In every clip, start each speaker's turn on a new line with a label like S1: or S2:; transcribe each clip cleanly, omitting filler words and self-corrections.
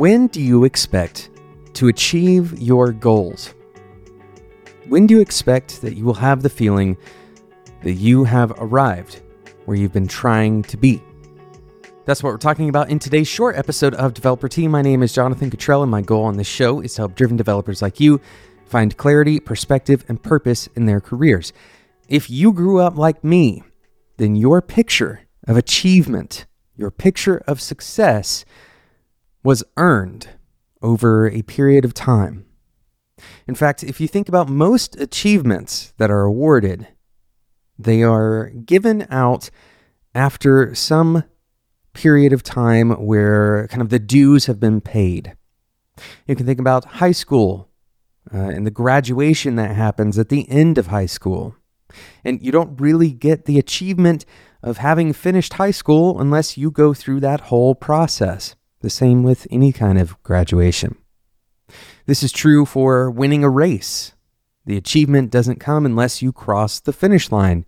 S1: When do you expect to achieve your goals? When do you expect that you will have the feeling that you have arrived where you've been trying to be? That's what we're talking about in today's short episode of Developer Tea. My name is Jonathan Cottrell, and my goal on this show is to help driven developers like you find clarity, perspective, and purpose in their careers. If you grew up like me, then your picture of achievement, your picture of success was earned over a period of time. In fact, if you think about most achievements that are awarded, they are given out after some period of time where kind of the dues have been paid. You can think about high school and the graduation that happens at the end of high school. And you don't really get the achievement of having finished high school unless you go through that whole process. The same with any kind of graduation. This is true for winning a race. The achievement doesn't come unless you cross the finish line.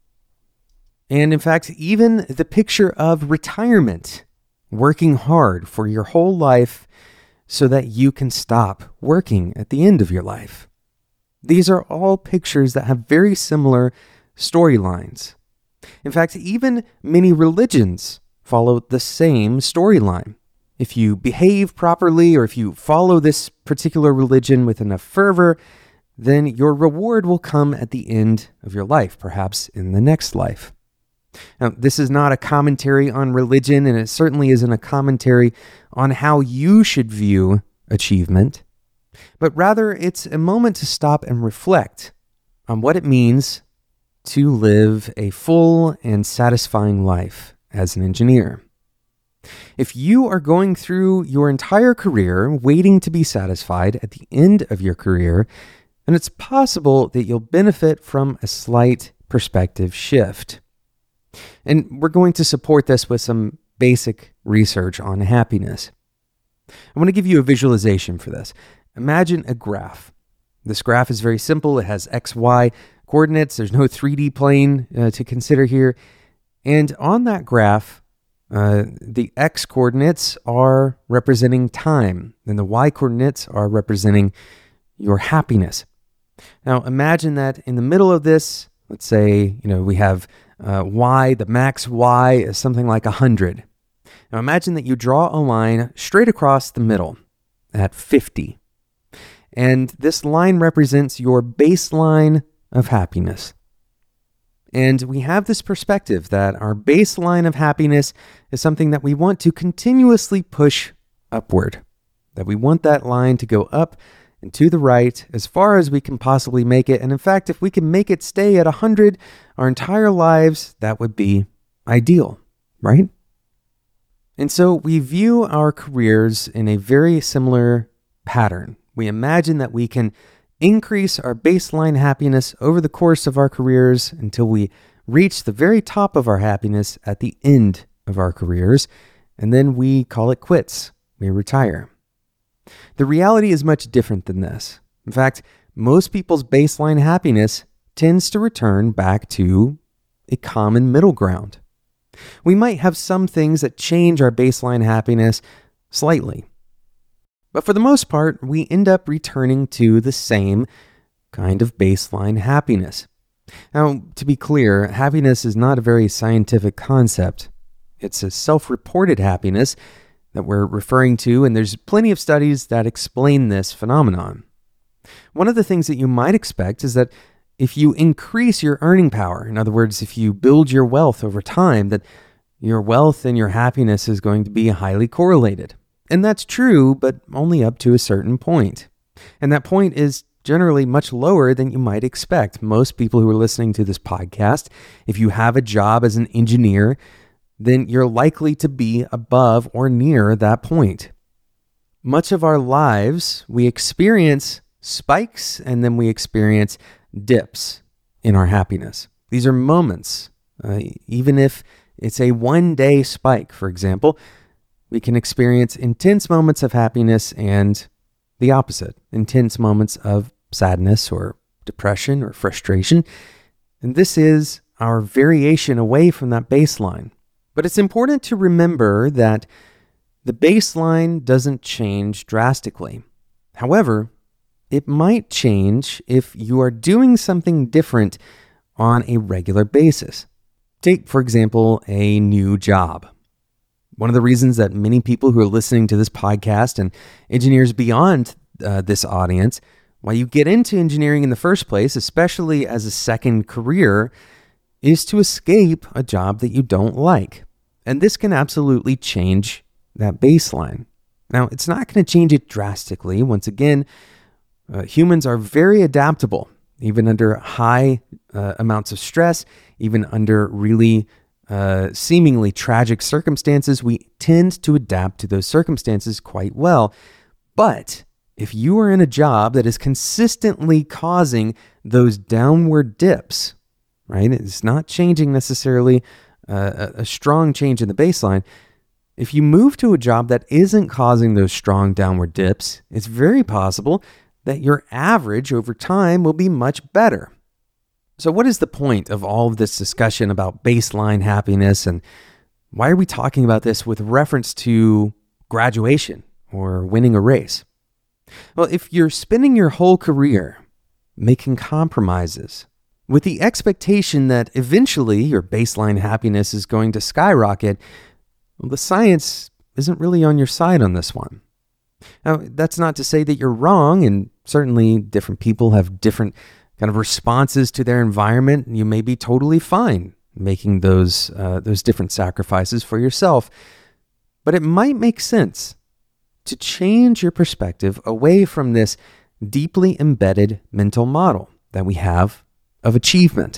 S1: And in fact, even the picture of retirement, working hard for your whole life so that you can stop working at the end of your life. These are all pictures that have very similar storylines. In fact, even many religions follow the same storyline. If you behave properly or if you follow this particular religion with enough fervor, then your reward will come at the end of your life, perhaps in the next life. Now, this is not a commentary on religion, and it certainly isn't a commentary on how you should view achievement, but rather it's a moment to stop and reflect on what it means to live a full and satisfying life as an engineer. If you are going through your entire career waiting to be satisfied at the end of your career, then it's possible that you'll benefit from a slight perspective shift. And we're going to support this with some basic research on happiness. I want to give you a visualization for this. Imagine a graph. This graph is very simple. It has X, Y coordinates. There's no 3D plane to consider here. And on that graph, the X coordinates are representing time, and the Y coordinates are representing your happiness. Now, imagine that in the middle of this, let's say, we have Y, the max Y is something like 100. Now, imagine that you draw a line straight across the middle at 50. And this line represents your baseline of happiness. And we have this perspective that our baseline of happiness is something that we want to continuously push upward, that we want that line to go up and to the right as far as we can possibly make it. And in fact, if we can make it stay at 100 our entire lives, that would be ideal, right? And so we view our careers in a very similar pattern. We imagine that we can increase our baseline happiness over the course of our careers until we reach the very top of our happiness at the end of our careers, and then we call it quits. We retire. The reality is much different than this. In fact, most people's baseline happiness tends to return back to a common middle ground. We might have some things that change our baseline happiness slightly. But for the most part, we end up returning to the same kind of baseline happiness. Now, to be clear, happiness is not a very scientific concept. It's a self-reported happiness that we're referring to, and there's plenty of studies that explain this phenomenon. One of the things that you might expect is that if you increase your earning power, in other words, if you build your wealth over time, that your wealth and your happiness is going to be highly correlated. And that's true, but only up to a certain point. And that point is generally much lower than you might expect. Most people who are listening to this podcast, if you have a job as an engineer, then you're likely to be above or near that point. Much of our lives, we experience spikes and then we experience dips in our happiness. These are moments. Even if it's a one-day spike, for example, we can experience intense moments of happiness and the opposite, intense moments of sadness or depression or frustration. And this is our variation away from that baseline. But it's important to remember that The baseline doesn't change drastically. However, it might change if you are doing something different on a regular basis. Take, for example, a new job. One of the reasons that many people who are listening to this podcast and engineers beyond this audience, why you get into engineering in the first place, especially as a second career, is to escape a job that you don't like. And this can absolutely change that baseline. Now, it's not going to change it drastically. Once again, humans are very adaptable, even under high amounts of stress, even under really seemingly tragic circumstances. We tend to adapt to those circumstances quite well. But if you are in a job that is consistently causing those downward dips, right? It's not changing necessarily a strong change in the baseline. If you move to a job that isn't causing those strong downward dips, it's very possible that your average over time will be much better. So what is the point of all of this discussion about baseline happiness, and why are we talking about this with reference to graduation or winning a race? Well, if you're spending your whole career making compromises with the expectation that eventually your baseline happiness is going to skyrocket, well, the science isn't really on your side on this one. Now, that's not to say that you're wrong, and certainly different people have different kind of responses to their environment, and you may be totally fine making those different sacrifices for yourself. But it might make sense to change your perspective away from this deeply embedded mental model that we have of achievement.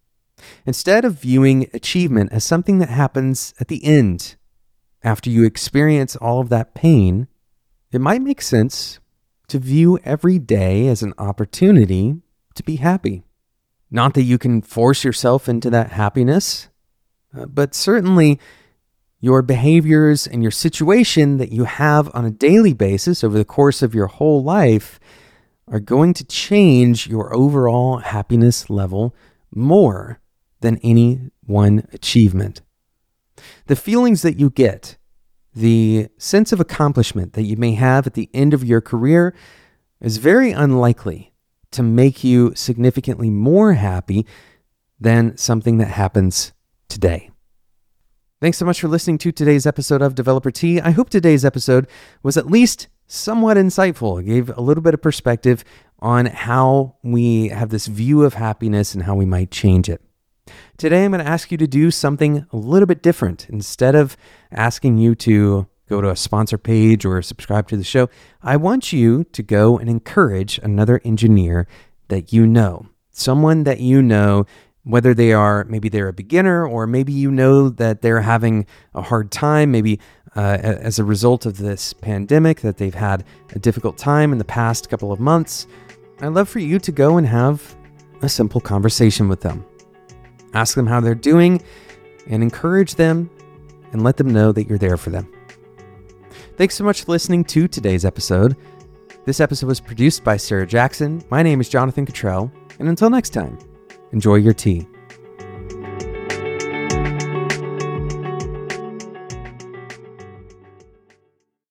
S1: Instead of viewing achievement as something that happens at the end, after you experience all of that pain, it might make sense to view every day as an opportunity to be happy. Not that you can force yourself into that happiness, but certainly your behaviors and your situation that you have on a daily basis over the course of your whole life are going to change your overall happiness level more than any one achievement. The feelings that you get, the sense of accomplishment that you may have at the end of your career is very unlikely to make you significantly more happy than something that happens today. Thanks so much for listening to today's episode of Developer Tea. I hope today's episode was at least somewhat insightful. It gave a little bit of perspective on how we have this view of happiness and how we might change it. Today, I'm going to ask you to do something a little bit different. Instead of asking you to go to a sponsor page or subscribe to the show, I want you to go and encourage another engineer that you know, someone that you know, whether maybe they're a beginner, or maybe you know that they're having a hard time, maybe as a result of this pandemic, that they've had a difficult time in the past couple of months. I'd love for you to go and have a simple conversation with them. Ask them how they're doing and encourage them and let them know that you're there for them. Thanks so much for listening to today's episode. This episode was produced by Sarah Jackson. My name is Jonathan Cottrell, and until next time, enjoy your tea.